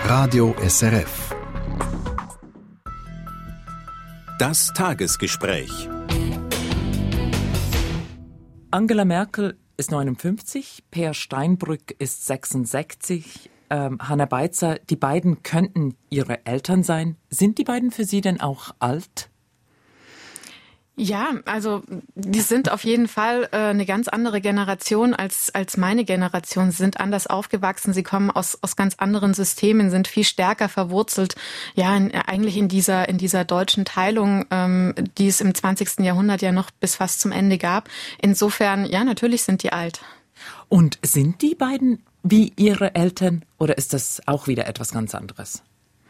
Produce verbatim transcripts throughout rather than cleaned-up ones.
Radio S R F. Das Tagesgespräch. Angela Merkel ist neunundfünfzig, Peer Steinbrück ist sechsundsechzig, ähm, Hannah Beitzer, die beiden könnten ihre Eltern sein. Sind die beiden für Sie denn auch alt? Ja, also die sind auf jeden Fall äh, eine ganz andere Generation als als meine Generation. Sie sind anders aufgewachsen, sie kommen aus aus ganz anderen Systemen, sind viel stärker verwurzelt, ja, in, eigentlich in dieser in dieser deutschen Teilung, ähm, die es im zwanzigsten Jahrhundert ja noch bis fast zum Ende gab. Insofern, ja, natürlich sind die alt. Und sind die beiden wie ihre Eltern oder ist das auch wieder etwas ganz anderes?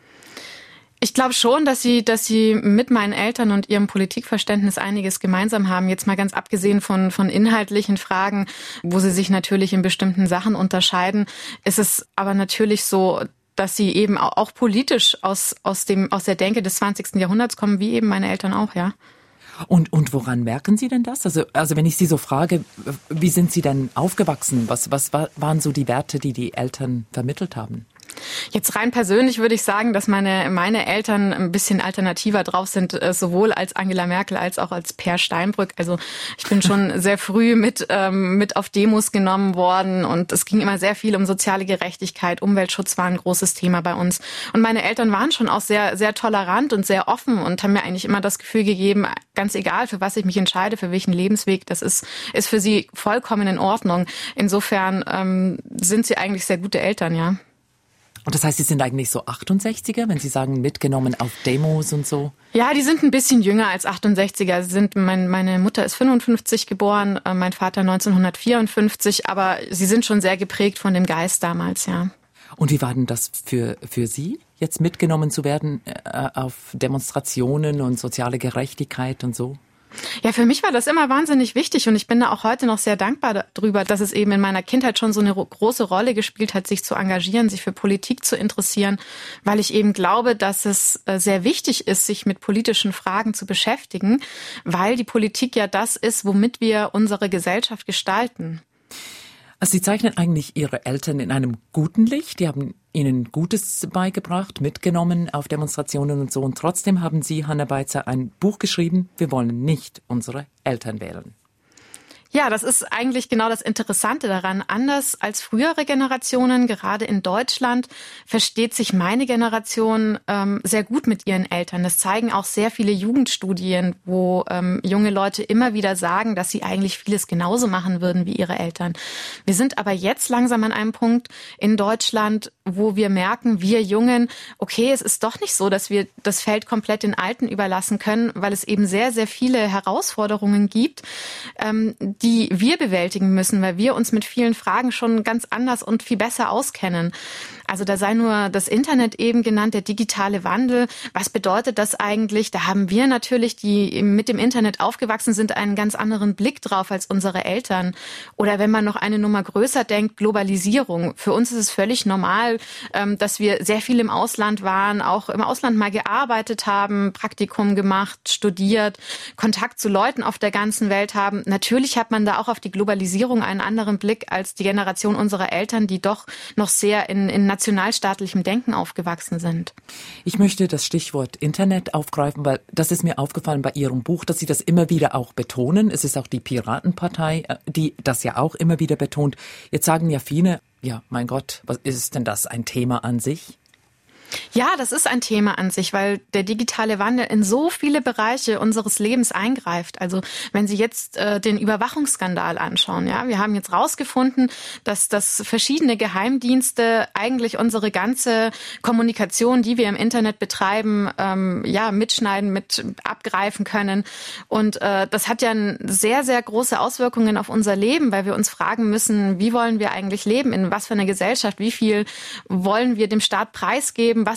Ich glaube schon, dass sie, dass sie mit meinen Eltern und ihrem Politikverständnis einiges gemeinsam haben. Jetzt mal ganz abgesehen von, von inhaltlichen Fragen, wo sie sich natürlich in bestimmten Sachen unterscheiden, ist es aber natürlich so, dass sie eben auch, auch politisch aus, aus dem, aus der Denke des zwanzigsten Jahrhunderts kommen, wie eben meine Eltern auch, ja. Und, und woran merken Sie denn das? Also, also wenn ich Sie so frage, wie sind Sie denn aufgewachsen? Was, was waren so die Werte, die die Eltern vermittelt haben? Jetzt rein persönlich würde ich sagen, dass meine meine Eltern ein bisschen alternativer drauf sind, sowohl als Angela Merkel als auch als Peer Steinbrück. Also ich bin schon sehr früh mit ähm, mit auf Demos genommen worden und es ging immer sehr viel um soziale Gerechtigkeit. Umweltschutz war ein großes Thema bei uns. Und meine Eltern waren schon auch sehr sehr tolerant und sehr offen und haben mir eigentlich immer das Gefühl gegeben, ganz egal, für was ich mich entscheide, für welchen Lebensweg, das ist ist für sie vollkommen in Ordnung. Insofern ähm, sind sie eigentlich sehr gute Eltern, ja. Und das heißt, Sie sind eigentlich so achtundsechziger, wenn Sie sagen, mitgenommen auf Demos und so? Ja, die sind ein bisschen jünger als achtundsechziger. Sie sind, mein, meine Mutter ist fünfundfünfzig geboren, mein Vater neunzehnhundertvierundfünfzig, aber sie sind schon sehr geprägt von dem Geist damals, ja. Und wie war denn das für, für Sie, jetzt mitgenommen zu werden äh, auf Demonstrationen und soziale Gerechtigkeit und so? Ja, für mich war das immer wahnsinnig wichtig und ich bin da auch heute noch sehr dankbar darüber, dass es eben in meiner Kindheit schon so eine große Rolle gespielt hat, sich zu engagieren, sich für Politik zu interessieren, weil ich eben glaube, dass es sehr wichtig ist, sich mit politischen Fragen zu beschäftigen, weil die Politik ja das ist, womit wir unsere Gesellschaft gestalten. Also Sie zeichnen eigentlich Ihre Eltern in einem guten Licht. Die haben Ihnen Gutes beigebracht, mitgenommen auf Demonstrationen und so. Und trotzdem haben Sie, Hannah Beitzer, ein Buch geschrieben, wir wollen nicht unsere Eltern wählen. Ja, das ist eigentlich genau das Interessante daran. Anders als frühere Generationen, gerade in Deutschland, versteht sich meine Generation ähm, sehr gut mit ihren Eltern. Das zeigen auch sehr viele Jugendstudien, wo ähm, junge Leute immer wieder sagen, dass sie eigentlich vieles genauso machen würden wie ihre Eltern. Wir sind aber jetzt langsam an einem Punkt in Deutschland, wo wir merken, wir Jungen, okay, es ist doch nicht so, dass wir das Feld komplett den Alten überlassen können, weil es eben sehr, sehr viele Herausforderungen gibt, ähm, die wir bewältigen müssen, weil wir uns mit vielen Fragen schon ganz anders und viel besser auskennen. Also da sei nur das Internet eben genannt, der digitale Wandel. Was bedeutet das eigentlich? Da haben wir natürlich, die mit dem Internet aufgewachsen sind, einen ganz anderen Blick drauf als unsere Eltern. Oder wenn man noch eine Nummer größer denkt, Globalisierung. Für uns ist es völlig normal, dass wir sehr viel im Ausland waren, auch im Ausland mal gearbeitet haben, Praktikum gemacht, studiert, Kontakt zu Leuten auf der ganzen Welt haben. Natürlich hat man da auch auf die Globalisierung einen anderen Blick als die Generation unserer Eltern, die doch noch sehr in, in nationalstaatlichem Denken aufgewachsen sind. Ich möchte das Stichwort Internet aufgreifen, weil das ist mir aufgefallen bei Ihrem Buch, dass Sie das immer wieder auch betonen. Es ist auch die Piratenpartei, die das ja auch immer wieder betont. Jetzt sagen ja viele, ja, mein Gott, was ist denn das, ein Thema an sich? Ja, das ist ein Thema an sich, weil der digitale Wandel in so viele Bereiche unseres Lebens eingreift. Also wenn Sie jetzt äh, den Überwachungsskandal anschauen, ja, wir haben jetzt rausgefunden, dass dass verschiedene Geheimdienste eigentlich unsere ganze Kommunikation, die wir im Internet betreiben, ähm, ja, mitschneiden, mit abgreifen können. Und äh, das hat ja sehr, sehr große Auswirkungen auf unser Leben, weil wir uns fragen müssen, wie wollen wir eigentlich leben, in was für einer Gesellschaft, wie viel wollen wir dem Staat preisgeben, was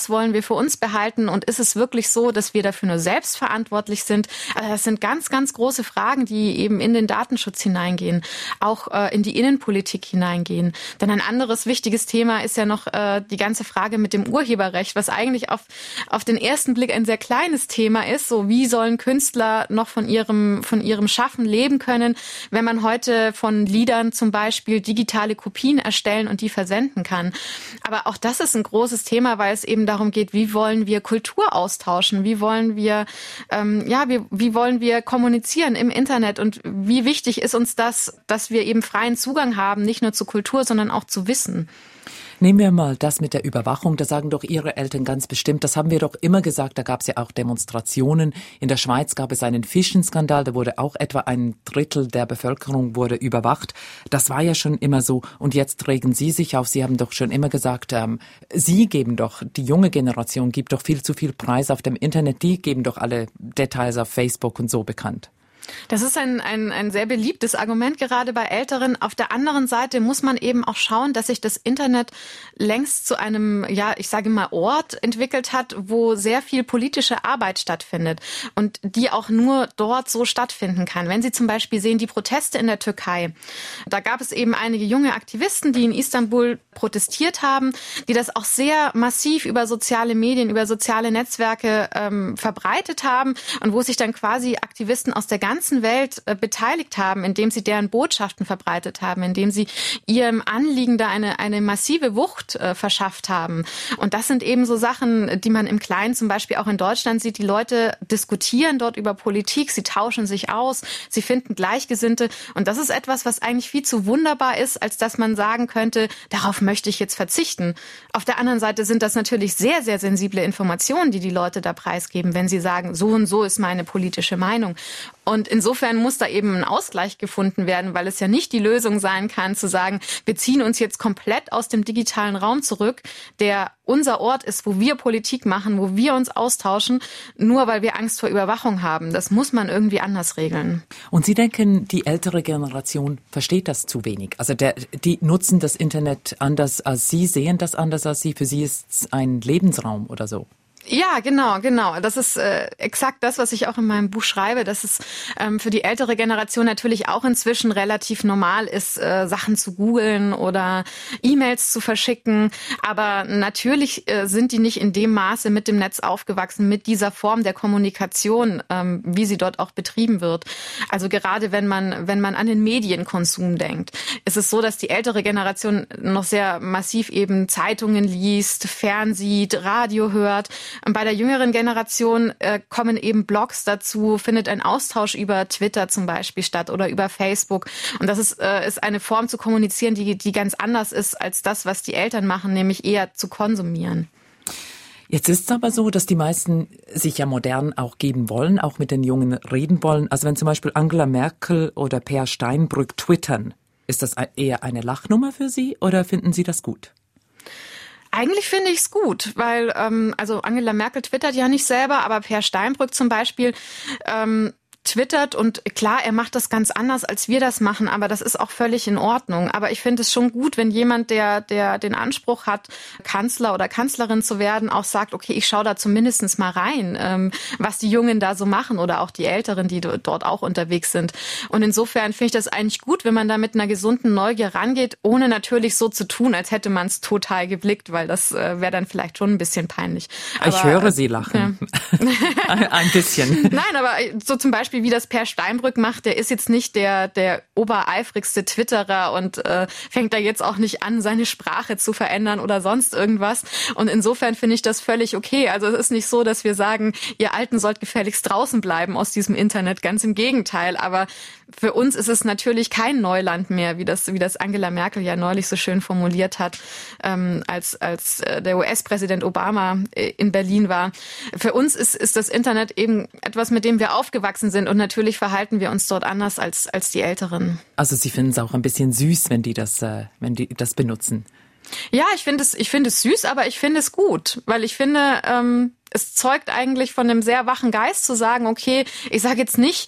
was wollen wir für uns behalten und ist es wirklich so, dass wir dafür nur selbst verantwortlich sind? Also das sind ganz, ganz große Fragen, die eben in den Datenschutz hineingehen, auch äh, in die Innenpolitik hineingehen. Denn ein anderes wichtiges Thema ist ja noch äh, die ganze Frage mit dem Urheberrecht, was eigentlich auf, auf den ersten Blick ein sehr kleines Thema ist. So, wie sollen Künstler noch von ihrem, von ihrem Schaffen leben können, wenn man heute von Liedern zum Beispiel digitale Kopien erstellen und die versenden kann. Aber auch das ist ein großes Thema, weil es eben darum geht, wie wollen wir Kultur austauschen, wie wollen wir, ähm, ja, wie, wie wollen wir kommunizieren im Internet und wie wichtig ist uns das, dass wir eben freien Zugang haben, nicht nur zu Kultur, sondern auch zu Wissen. Nehmen wir mal das mit der Überwachung. Da sagen doch Ihre Eltern ganz bestimmt, das haben wir doch immer gesagt, da gab es ja auch Demonstrationen. In der Schweiz gab es einen Fischenskandal, da wurde auch etwa ein Drittel der Bevölkerung wurde überwacht. Das war ja schon immer so. Und jetzt regen Sie sich auf. Sie haben doch schon immer gesagt, ähm, Sie geben doch, die junge Generation gibt doch viel zu viel Preis auf dem Internet. Die geben doch alle Details auf Facebook und so bekannt. Das ist ein, ein, ein sehr beliebtes Argument, gerade bei Älteren. Auf der anderen Seite muss man eben auch schauen, dass sich das Internet längst zu einem, ja, ich sage mal, Ort entwickelt hat, wo sehr viel politische Arbeit stattfindet und die auch nur dort so stattfinden kann. Wenn Sie zum Beispiel sehen, die Proteste in der Türkei, da gab es eben einige junge Aktivisten, die in Istanbul protestiert haben, die das auch sehr massiv über soziale Medien, über soziale Netzwerke ähm, verbreitet haben und wo sich dann quasi Aktivisten aus der ganzen ganzen Welt äh, beteiligt haben, indem sie deren Botschaften verbreitet haben, indem sie ihrem Anliegen da eine, eine massive Wucht äh, verschafft haben. Und das sind eben so Sachen, die man im Kleinen zum Beispiel auch in Deutschland sieht. Die Leute diskutieren dort über Politik, sie tauschen sich aus, sie finden Gleichgesinnte. Und das ist etwas, was eigentlich viel zu wunderbar ist, als dass man sagen könnte, darauf möchte ich jetzt verzichten. Auf der anderen Seite sind das natürlich sehr, sehr sensible Informationen, die die Leute da preisgeben, wenn sie sagen, so und so ist meine politische Meinung. Und insofern muss da eben ein Ausgleich gefunden werden, weil es ja nicht die Lösung sein kann, zu sagen, wir ziehen uns jetzt komplett aus dem digitalen Raum zurück, der unser Ort ist, wo wir Politik machen, wo wir uns austauschen, nur weil wir Angst vor Überwachung haben. Das muss man irgendwie anders regeln. Und Sie denken, die ältere Generation versteht das zu wenig? Also der, die nutzen das Internet anders als Sie, sehen das anders als Sie? Für Sie ist es ein Lebensraum oder so? Ja, genau, genau. Das ist äh, exakt das, was ich auch in meinem Buch schreibe, dass es ähm, für die ältere Generation natürlich auch inzwischen relativ normal ist, äh, Sachen zu googeln oder E-Mails zu verschicken. Aber natürlich äh, sind die nicht in dem Maße mit dem Netz aufgewachsen, mit dieser Form der Kommunikation, ähm, wie sie dort auch betrieben wird. Also gerade wenn man wenn man an den Medienkonsum denkt, ist es so, dass die ältere Generation noch sehr massiv eben Zeitungen liest, fernsieht, Radio hört. Und bei der jüngeren Generation äh, kommen eben Blogs dazu, findet ein Austausch über Twitter zum Beispiel statt oder über Facebook. Und das ist, äh, ist eine Form zu kommunizieren, die, die ganz anders ist als das, was die Eltern machen, nämlich eher zu konsumieren. Jetzt ist es aber so, dass die meisten sich ja modern auch geben wollen, auch mit den Jungen reden wollen. Also wenn zum Beispiel Angela Merkel oder Peer Steinbrück twittern, ist das eher eine Lachnummer für Sie oder finden Sie das gut? Eigentlich finde ich es gut, weil ähm, also Angela Merkel twittert ja nicht selber, aber Peer Steinbrück zum Beispiel ähm, twittert und klar, er macht das ganz anders, als wir das machen, aber das ist auch völlig in Ordnung. Aber ich finde es schon gut, wenn jemand, der der den Anspruch hat, Kanzler oder Kanzlerin zu werden, auch sagt, okay, ich schaue da zumindest mal rein, ähm, was die Jungen da so machen oder auch die Älteren, die dort auch unterwegs sind. Und insofern finde ich das eigentlich gut, wenn man da mit einer gesunden Neugier rangeht, ohne natürlich so zu tun, als hätte man es total geblickt, weil das äh, wäre dann vielleicht schon ein bisschen peinlich. Aber, ich höre Sie lachen. Ja. Ein bisschen. Nein, aber so zum Beispiel wie das Peer Steinbrück macht, der ist jetzt nicht der der obereifrigste Twitterer und äh, fängt da jetzt auch nicht an, seine Sprache zu verändern oder sonst irgendwas. Und insofern finde ich das völlig okay. Also es ist nicht so, dass wir sagen, ihr Alten sollt gefälligst draußen bleiben aus diesem Internet. Ganz im Gegenteil. Aber für uns ist es natürlich kein Neuland mehr, wie das wie das Angela Merkel ja neulich so schön formuliert hat, ähm, als als äh, der U S-Präsident Obama äh, in Berlin war. Für uns ist ist das Internet eben etwas, mit dem wir aufgewachsen sind. Und natürlich verhalten wir uns dort anders als als die Älteren. Also Sie finden es auch ein bisschen süß, wenn die das, äh, wenn die das benutzen. Ja, ich finde es, ich finde es süß, aber ich finde es gut, weil ich finde, ähm, es zeugt eigentlich von einem sehr wachen Geist zu sagen, okay, ich sage jetzt nicht,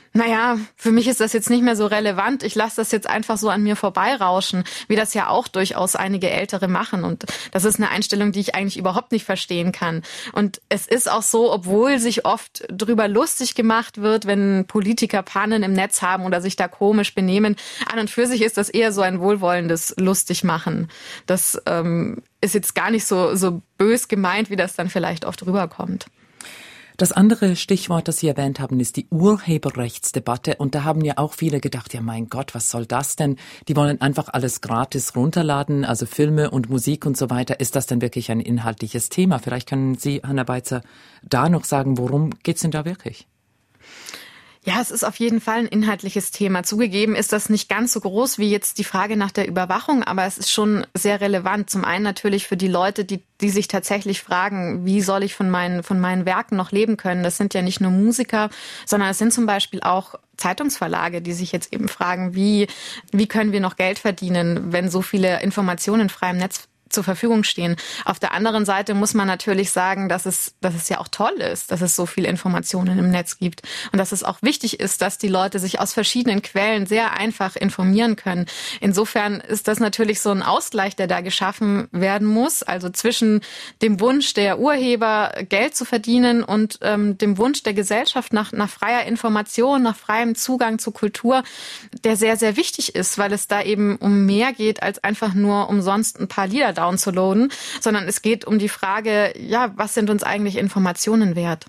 Naja, für mich ist das jetzt nicht mehr so relevant. Ich lasse das jetzt einfach so an mir vorbeirauschen, wie das ja auch durchaus einige Ältere machen. Und das ist eine Einstellung, die ich eigentlich überhaupt nicht verstehen kann. Und es ist auch so, obwohl sich oft drüber lustig gemacht wird, wenn Politiker Pannen im Netz haben oder sich da komisch benehmen, an und für sich ist das eher so ein wohlwollendes Lustigmachen. Das ähm, ist jetzt gar nicht so, so bös gemeint, wie das dann vielleicht oft rüberkommt. Das andere Stichwort, das Sie erwähnt haben, ist die Urheberrechtsdebatte. Und da haben ja auch viele gedacht, ja mein Gott, was soll das denn? Die wollen einfach alles gratis runterladen, also Filme und Musik und so weiter. Ist das denn wirklich ein inhaltliches Thema? Vielleicht können Sie, Hanna Beitzer, da noch sagen, worum geht's denn da wirklich? Ja, es ist auf jeden Fall ein inhaltliches Thema. Zugegeben ist das nicht ganz so groß wie jetzt die Frage nach der Überwachung, aber es ist schon sehr relevant. Zum einen natürlich für die Leute, die, die sich tatsächlich fragen, wie soll ich von meinen, von meinen Werken noch leben können? Das sind ja nicht nur Musiker, sondern es sind zum Beispiel auch Zeitungsverlage, die sich jetzt eben fragen, wie, wie können wir noch Geld verdienen, wenn so viele Informationen frei im Netz zur Verfügung stehen. Auf der anderen Seite muss man natürlich sagen, dass es, dass es ja auch toll ist, dass es so viele Informationen im Netz gibt und dass es auch wichtig ist, dass die Leute sich aus verschiedenen Quellen sehr einfach informieren können. Insofern ist das natürlich so ein Ausgleich, der da geschaffen werden muss, also zwischen dem Wunsch der Urheber, Geld zu verdienen und ähm, dem Wunsch der Gesellschaft nach, nach freier Information, nach freiem Zugang zur Kultur, der sehr, sehr wichtig ist, weil es da eben um mehr geht, als einfach nur umsonst ein paar Lieder downzuladen, sondern es geht um die Frage, ja, was sind uns eigentlich Informationen wert?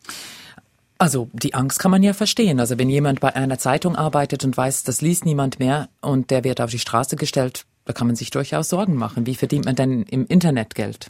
Also die Angst kann man ja verstehen. Also wenn jemand bei einer Zeitung arbeitet und weiß, das liest niemand mehr und der wird auf die Straße gestellt, da kann man sich durchaus Sorgen machen. Wie verdient man denn im Internet Geld?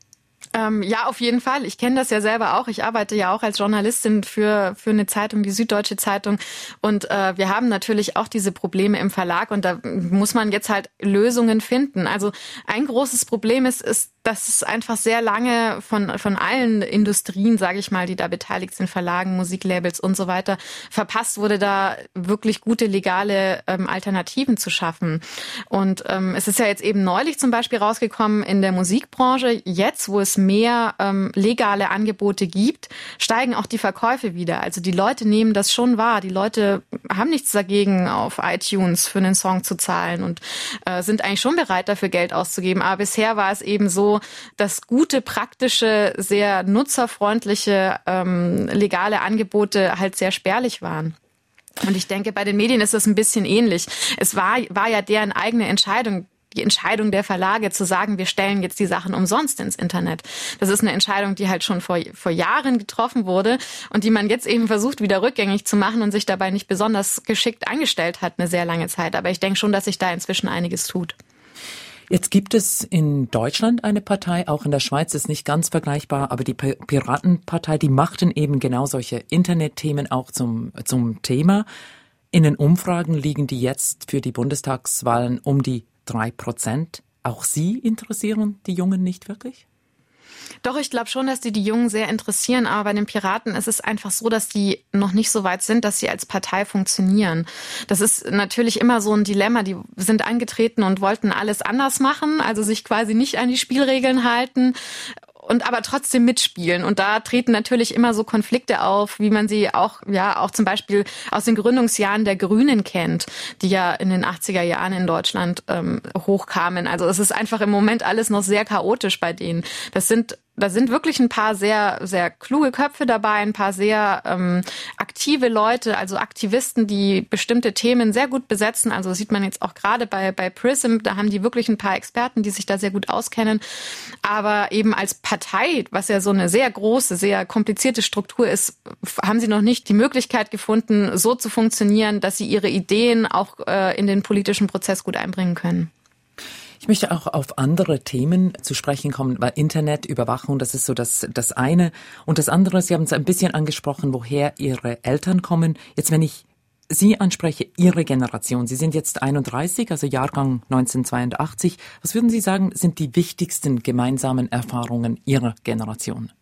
Ähm, ja, auf jeden Fall. Ich kenne das ja selber auch. Ich arbeite ja auch als Journalistin für für eine Zeitung, die Süddeutsche Zeitung. Und äh, wir haben natürlich auch diese Probleme im Verlag. Und da muss man jetzt halt Lösungen finden. Also ein großes Problem ist, ist, dass es einfach sehr lange von von allen Industrien, sage ich mal, die da beteiligt sind, Verlagen, Musiklabels und so weiter, verpasst wurde, da wirklich gute legale ähm, Alternativen zu schaffen. Und ähm, es ist ja jetzt eben neulich zum Beispiel rausgekommen in der Musikbranche, jetzt, wo es mehr ähm, legale Angebote gibt, steigen auch die Verkäufe wieder. Also die Leute nehmen das schon wahr. Die Leute haben nichts dagegen, auf iTunes für einen Song zu zahlen und äh, sind eigentlich schon bereit, dafür Geld auszugeben. Aber bisher war es eben so, dass gute, praktische, sehr nutzerfreundliche, ähm, legale Angebote halt sehr spärlich waren. Und ich denke, bei den Medien ist das ein bisschen ähnlich. Es war, war ja deren eigene Entscheidung, die Entscheidung der Verlage zu sagen, wir stellen jetzt die Sachen umsonst ins Internet. Das ist eine Entscheidung, die halt schon vor, vor Jahren getroffen wurde und die man jetzt eben versucht, wieder rückgängig zu machen und sich dabei nicht besonders geschickt angestellt hat, eine sehr lange Zeit. Aber ich denke schon, dass sich da inzwischen einiges tut. Jetzt gibt es in Deutschland eine Partei, auch in der Schweiz ist nicht ganz vergleichbar, aber die Piratenpartei, die machten eben genau solche Internetthemen auch zum, zum Thema. In den Umfragen liegen die jetzt für die Bundestagswahlen um die drei Prozent. Auch Sie interessieren die Jungen nicht wirklich? Doch, ich glaube schon, dass die die Jungen sehr interessieren, aber bei den Piraten ist es einfach so, dass die noch nicht so weit sind, dass sie als Partei funktionieren. Das ist natürlich immer so ein Dilemma. Die sind angetreten und wollten alles anders machen, also sich quasi nicht an die Spielregeln halten und aber trotzdem mitspielen. Und da treten natürlich immer so Konflikte auf, wie man sie auch, ja, auch zum Beispiel aus den Gründungsjahren der Grünen kennt, die ja in den achtziger Jahren in Deutschland ähm, hochkamen. Also es ist einfach im Moment alles noch sehr chaotisch bei denen. Das sind Da sind wirklich ein paar sehr, sehr kluge Köpfe dabei, ein paar sehr ähm, aktive Leute, also Aktivisten, die bestimmte Themen sehr gut besetzen. Also das sieht man jetzt auch gerade bei, bei Prism, da haben die wirklich ein paar Experten, die sich da sehr gut auskennen. Aber eben als Partei, was ja so eine sehr große, sehr komplizierte Struktur ist, haben sie noch nicht die Möglichkeit gefunden, so zu funktionieren, dass sie ihre Ideen auch äh, in den politischen Prozess gut einbringen können. Ich möchte auch auf andere Themen zu sprechen kommen, weil Internetüberwachung, das ist so das, das eine. Und das andere, Sie haben es ein bisschen angesprochen, woher Ihre Eltern kommen. Jetzt, wenn ich Sie anspreche, Ihre Generation, Sie sind jetzt einunddreißig, also Jahrgang neunzehnhundertzweiundachtzig. Was würden Sie sagen, sind die wichtigsten gemeinsamen Erfahrungen Ihrer Generation?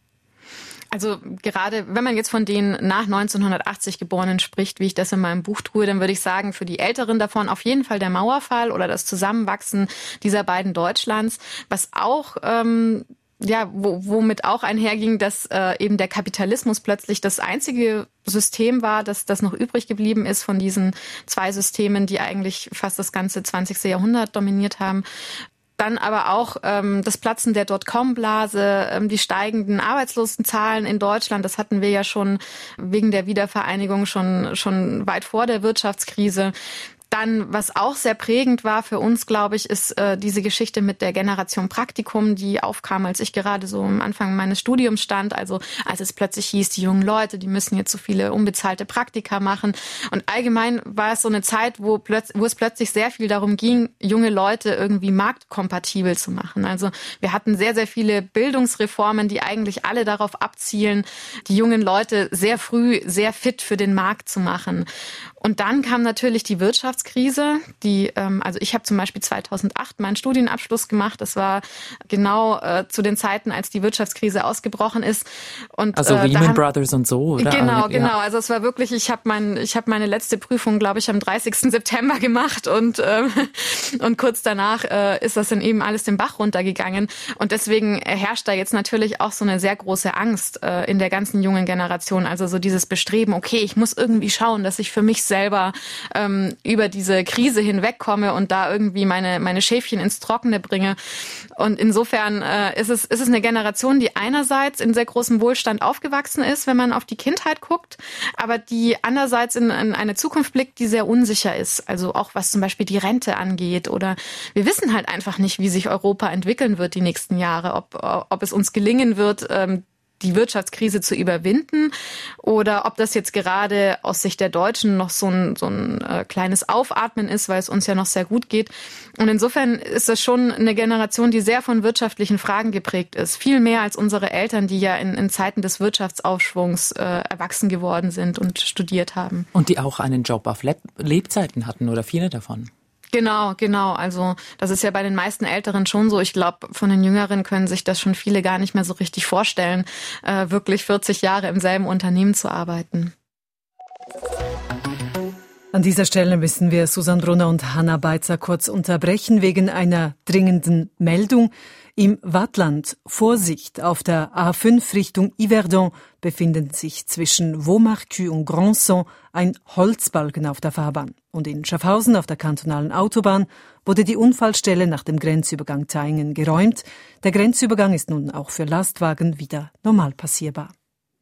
Also gerade wenn man jetzt von den nach neunzehnhundertachtzig Geborenen spricht, wie ich das in meinem Buch tue, dann würde ich sagen, für die Älteren davon auf jeden Fall der Mauerfall oder das Zusammenwachsen dieser beiden Deutschlands. Was auch ähm, ja, wo, womit auch einherging, dass äh, eben der Kapitalismus plötzlich das einzige System war, das, das noch übrig geblieben ist von diesen zwei Systemen, die eigentlich fast das ganze zwanzigste Jahrhundert dominiert haben. Dann aber auch ähm, das Platzen der Dotcom-Blase, ähm, die steigenden Arbeitslosenzahlen in Deutschland. Das hatten wir ja schon wegen der Wiedervereinigung schon schon weit vor der Wirtschaftskrise. Dann, was auch sehr prägend war für uns, glaube ich, ist äh, diese Geschichte mit der Generation Praktikum, die aufkam, als ich gerade so am Anfang meines Studiums stand. Also als es plötzlich hieß, die jungen Leute, die müssen jetzt so viele unbezahlte Praktika machen. Und allgemein war es so eine Zeit, wo, plötz- wo es plötzlich sehr viel darum ging, junge Leute irgendwie marktkompatibel zu machen. Also wir hatten sehr, sehr viele Bildungsreformen, die eigentlich alle darauf abzielen, die jungen Leute sehr früh sehr fit für den Markt zu machen. Und dann kam natürlich die Wirtschaftskrise, die, ähm, also ich habe zum Beispiel zweitausendacht meinen Studienabschluss gemacht. Das war genau äh, zu den Zeiten, als die Wirtschaftskrise ausgebrochen ist. Und, also äh, Lehman haben, Brothers und so, oder? Genau, ja. genau. Also es war wirklich, ich habe mein, ich habe meine letzte Prüfung, glaube ich, am dreißigsten September gemacht und ähm, und kurz danach äh, ist das dann eben alles den Bach runtergegangen. Und deswegen herrscht da jetzt natürlich auch so eine sehr große Angst äh, in der ganzen jungen Generation. Also so dieses Bestreben, okay, ich muss irgendwie schauen, dass ich für mich selber ähm, über diese Krise hinwegkomme und da irgendwie meine meine Schäfchen ins Trockene bringe. Und insofern äh, ist es ist es eine Generation, die einerseits in sehr großem Wohlstand aufgewachsen ist, wenn man auf die Kindheit guckt, aber die andererseits in, in eine Zukunft blickt, die sehr unsicher ist. Also auch was zum Beispiel die Rente angeht oder wir wissen halt einfach nicht, wie sich Europa entwickeln wird die nächsten Jahre, ob ob es uns gelingen wird, ähm, die Wirtschaftskrise zu überwinden oder ob das jetzt gerade aus Sicht der Deutschen noch so ein, so ein äh, kleines Aufatmen ist, weil es uns ja noch sehr gut geht. Und insofern ist das schon eine Generation, die sehr von wirtschaftlichen Fragen geprägt ist. Viel mehr als unsere Eltern, die ja in, in Zeiten des Wirtschaftsaufschwungs äh, erwachsen geworden sind und studiert haben. Und die auch einen Job auf Leb- Lebzeiten hatten oder viele davon. Genau, genau. Also das ist ja bei den meisten Älteren schon so. Ich glaube, von den Jüngeren können sich das schon viele gar nicht mehr so richtig vorstellen, äh, wirklich vierzig Jahre im selben Unternehmen zu arbeiten. An dieser Stelle müssen wir Susanne Brunner und Hanna Beitzer kurz unterbrechen wegen einer dringenden Meldung. Im Waadtland, Vorsicht, auf der A fünf Richtung Yverdon befinden sich zwischen Vaumarcus und Grandson ein Holzbalken auf der Fahrbahn. Und in Schaffhausen auf der kantonalen Autobahn wurde die Unfallstelle nach dem Grenzübergang Thayngen geräumt. Der Grenzübergang ist nun auch für Lastwagen wieder normal passierbar.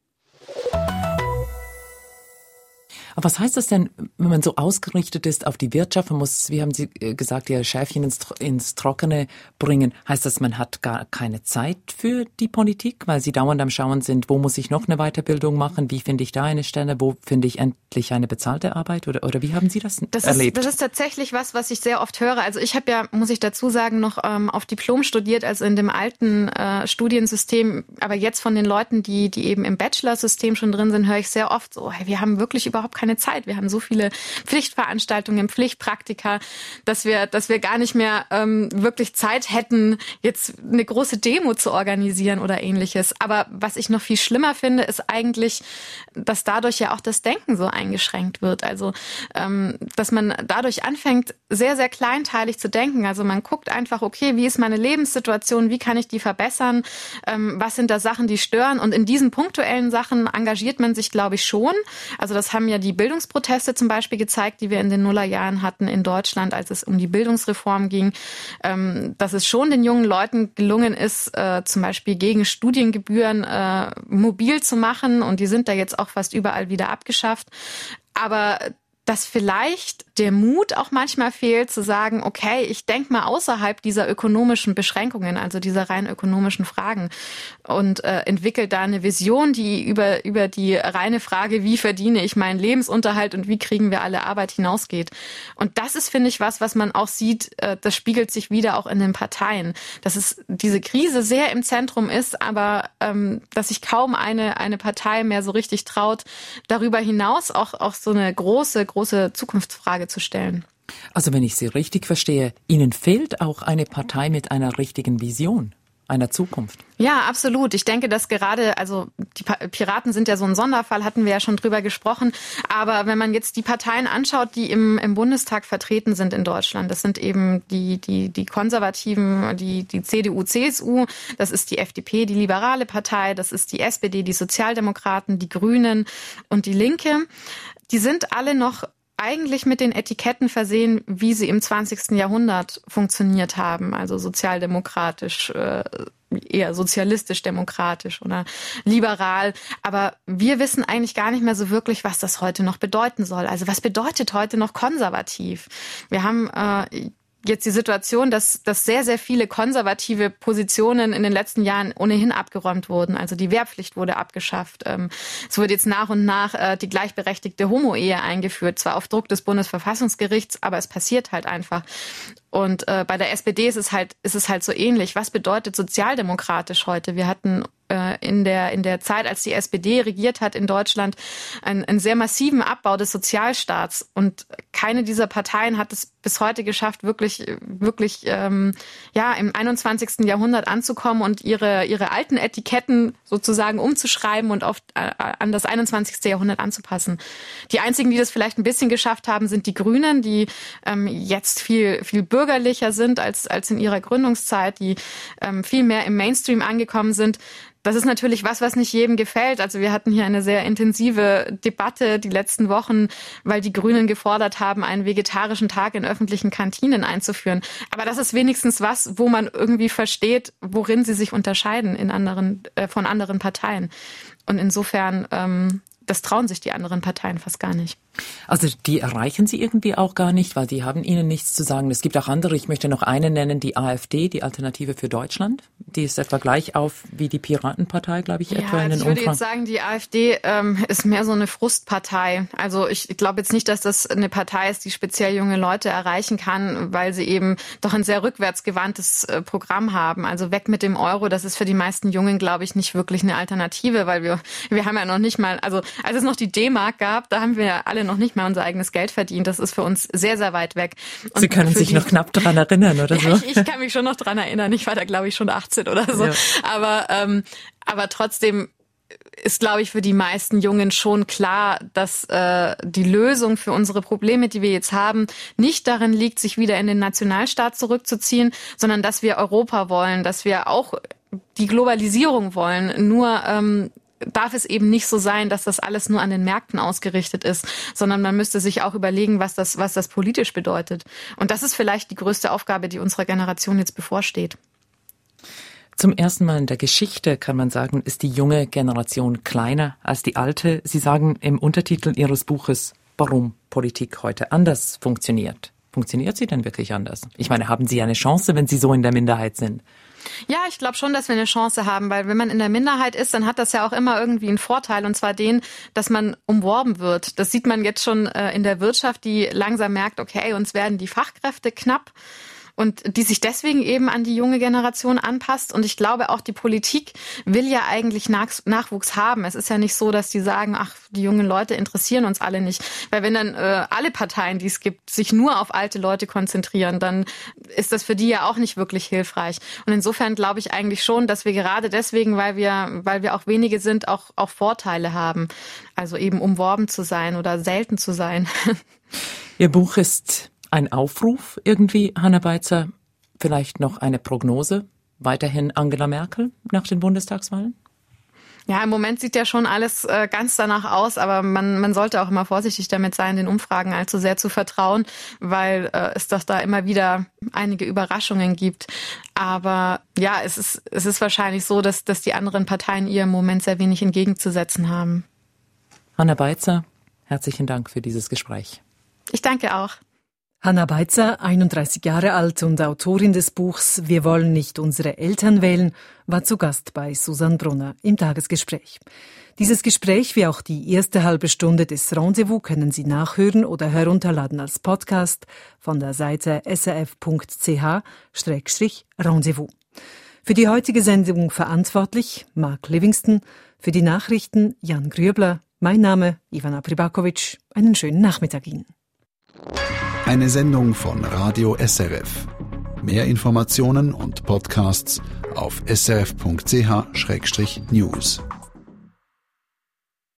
Aber was heißt das denn, wenn man so ausgerichtet ist auf die Wirtschaft, man muss, wie haben Sie gesagt, Ihr Schäfchen ins, ins Trockene bringen, heißt das, man hat gar keine Zeit für die Politik, weil Sie dauernd am Schauen sind, wo muss ich noch eine Weiterbildung machen, wie finde ich da eine Stelle, wo finde ich endlich eine bezahlte Arbeit oder, oder wie haben Sie das, das erlebt? Ist, das ist tatsächlich was, was ich sehr oft höre. Also ich habe ja, muss ich dazu sagen, noch ähm, auf Diplom studiert, also in dem alten äh, Studiensystem, aber jetzt von den Leuten, die, die eben im Bachelor-System schon drin sind, höre ich sehr oft so, hey, wir haben wirklich überhaupt keine Zeit. Wir haben so viele Pflichtveranstaltungen, Pflichtpraktika, dass wir, dass wir gar nicht mehr ähm, wirklich Zeit hätten, jetzt eine große Demo zu organisieren oder ähnliches. Aber was ich noch viel schlimmer finde, ist eigentlich, dass dadurch ja auch das Denken so eingeschränkt wird. Also, ähm, dass man dadurch anfängt, sehr, sehr kleinteilig zu denken. Also man guckt einfach, okay, wie ist meine Lebenssituation, wie kann ich die verbessern, ähm, was sind da Sachen, die stören? Und in diesen punktuellen Sachen engagiert man sich, glaube ich, schon. Also das haben ja die Bildungsproteste zum Beispiel gezeigt, die wir in den Nullerjahren hatten in Deutschland, als es um die Bildungsreform ging, ähm, dass es schon den jungen Leuten gelungen ist, äh, zum Beispiel gegen Studiengebühren äh, mobil zu machen. Und die sind da jetzt auch fast überall wieder abgeschafft. Aber dass vielleicht der Mut auch manchmal fehlt, zu sagen, okay, ich denke mal außerhalb dieser ökonomischen Beschränkungen, also dieser rein ökonomischen Fragen und äh, entwickelt da eine Vision, die über über die reine Frage, wie verdiene ich meinen Lebensunterhalt und wie kriegen wir alle Arbeit hinausgeht. Und das ist, finde ich, was, was man auch sieht, äh, das spiegelt sich wieder auch in den Parteien, dass es diese Krise sehr im Zentrum ist, aber ähm, dass sich kaum eine eine Partei mehr so richtig traut, darüber hinaus auch auch so eine große große Zukunftsfrage zu stellen. Also wenn ich Sie richtig verstehe, Ihnen fehlt auch eine Partei mit einer richtigen Vision. einer Zukunft. Ja, absolut. Ich denke, dass gerade, also die Piraten sind ja so ein Sonderfall, hatten wir ja schon drüber gesprochen. Aber wenn man jetzt die Parteien anschaut, die im, im Bundestag vertreten sind in Deutschland, das sind eben die, die, die Konservativen, die, die C D U, C S U, das ist die F D P, die Liberale Partei, das ist die S P D, die Sozialdemokraten, die Grünen und die Linke. Die sind alle noch eigentlich mit den Etiketten versehen, wie sie im zwanzigsten Jahrhundert funktioniert haben, also sozialdemokratisch, äh, eher sozialistisch-demokratisch oder liberal. Aber wir wissen eigentlich gar nicht mehr so wirklich, was das heute noch bedeuten soll. Also was bedeutet heute noch konservativ? Wir haben äh, jetzt die Situation, dass, dass sehr, sehr viele konservative Positionen in den letzten Jahren ohnehin abgeräumt wurden. Also die Wehrpflicht wurde abgeschafft. Es wurde jetzt nach und nach die gleichberechtigte Homo-Ehe eingeführt, zwar auf Druck des Bundesverfassungsgerichts, aber es passiert halt einfach. Und äh, bei der S P D ist es halt, ist es halt so ähnlich. Was bedeutet sozialdemokratisch heute? Wir hatten äh, in der in der Zeit, als die S P D regiert hat in Deutschland, einen, einen sehr massiven Abbau des Sozialstaats. Und keine dieser Parteien hat es bis heute geschafft, wirklich wirklich ähm, ja im einundzwanzigsten Jahrhundert anzukommen und ihre ihre alten Etiketten sozusagen umzuschreiben und auf äh, an das einundzwanzigste Jahrhundert anzupassen. Die einzigen, die das vielleicht ein bisschen geschafft haben, sind die Grünen, die ähm, jetzt viel viel bürgerlicher sind als als in ihrer Gründungszeit, die ähm, viel mehr im Mainstream angekommen sind. Das ist natürlich was, was nicht jedem gefällt. Also wir hatten hier eine sehr intensive Debatte die letzten Wochen, weil die Grünen gefordert haben, einen vegetarischen Tag in öffentlichen Kantinen einzuführen. Aber das ist wenigstens was, wo man irgendwie versteht, worin sie sich unterscheiden in anderen äh, von anderen Parteien. Und insofern, ähm, das trauen sich die anderen Parteien fast gar nicht. Also die erreichen sie irgendwie auch gar nicht, weil die haben ihnen nichts zu sagen. Es gibt auch andere, ich möchte noch eine nennen, die AfD, die Alternative für Deutschland. Die ist etwa gleich auf wie die Piratenpartei, glaube ich, ja, etwa in den Umfragen. Ich würde Umfragen. jetzt sagen, die AfD ähm, ist mehr so eine Frustpartei. Also ich glaube jetzt nicht, dass das eine Partei ist, die speziell junge Leute erreichen kann, weil sie eben doch ein sehr rückwärtsgewandtes äh, Programm haben. Also weg mit dem Euro, das ist für die meisten Jungen, glaube ich, nicht wirklich eine Alternative, weil wir wir haben ja noch nicht mal, also als es noch die D-Mark gab, da haben wir ja alle noch nicht mal unser eigenes Geld verdient. Das ist für uns sehr, sehr weit weg. Und Sie können sich die, noch knapp dran erinnern, oder so? Ja, ich, ich kann mich schon noch dran erinnern. Ich war da, glaube ich, schon achtzehn oder so. Ja. Aber, ähm, aber trotzdem ist, glaube ich, für die meisten Jungen schon klar, dass äh, die Lösung für unsere Probleme, die wir jetzt haben, nicht darin liegt, sich wieder in den Nationalstaat zurückzuziehen, sondern dass wir Europa wollen, dass wir auch die Globalisierung wollen. Nur ähm, darf es eben nicht so sein, dass das alles nur an den Märkten ausgerichtet ist, sondern man müsste sich auch überlegen, was das, was das politisch bedeutet. Und das ist vielleicht die größte Aufgabe, die unserer Generation jetzt bevorsteht. Zum ersten Mal in der Geschichte, kann man sagen, ist die junge Generation kleiner als die alte. Sie sagen im Untertitel Ihres Buches, warum Politik heute anders funktioniert. Funktioniert sie denn wirklich anders? Ich meine, haben Sie eine Chance, wenn Sie so in der Minderheit sind? Ja, ich glaube schon, dass wir eine Chance haben, weil wenn man in der Minderheit ist, dann hat das ja auch immer irgendwie einen Vorteil, und zwar den, dass man umworben wird. Das sieht man jetzt schon äh, in der Wirtschaft, die langsam merkt, okay, uns werden die Fachkräfte knapp. Und die sich deswegen eben an die junge Generation anpasst. Und ich glaube, auch die Politik will ja eigentlich Nach- Nachwuchs haben. Es ist ja nicht so, dass die sagen, ach, die jungen Leute interessieren uns alle nicht. Weil wenn dann äh, alle Parteien, die es gibt, sich nur auf alte Leute konzentrieren, dann ist das für die ja auch nicht wirklich hilfreich. Und insofern glaube ich eigentlich schon, dass wir gerade deswegen, weil wir, weil wir auch wenige sind, auch, auch Vorteile haben. Also eben umworben zu sein oder selten zu sein. Ihr Buch ist ein Aufruf irgendwie, Hanna Beitzer, vielleicht noch eine Prognose? Weiterhin Angela Merkel nach den Bundestagswahlen? Ja, im Moment sieht ja schon alles äh, ganz danach aus, aber man, man sollte auch immer vorsichtig damit sein, den Umfragen allzu sehr zu vertrauen, weil äh, es doch da immer wieder einige Überraschungen gibt. Aber ja, es ist, es ist wahrscheinlich so, dass, dass die anderen Parteien ihr im Moment sehr wenig entgegenzusetzen haben. Hanna Beitzer, herzlichen Dank für dieses Gespräch. Ich danke auch. Hanna Beitzer, einunddreißig Jahre alt und Autorin des Buchs Wir wollen nicht unsere Eltern wählen, war zu Gast bei Susanne Brunner im Tagesgespräch. Dieses Gespräch wie auch die erste halbe Stunde des Rendezvous können Sie nachhören oder herunterladen als Podcast von der Seite s r f punkt c h slash rendezvous. Für die heutige Sendung verantwortlich Mark Livingston, für die Nachrichten Jan Grübler, mein Name Ivana Pribakovic. Einen schönen Nachmittag Ihnen. Eine Sendung von Radio S R F. Mehr Informationen und Podcasts auf s r f punkt c h schrägstrich news.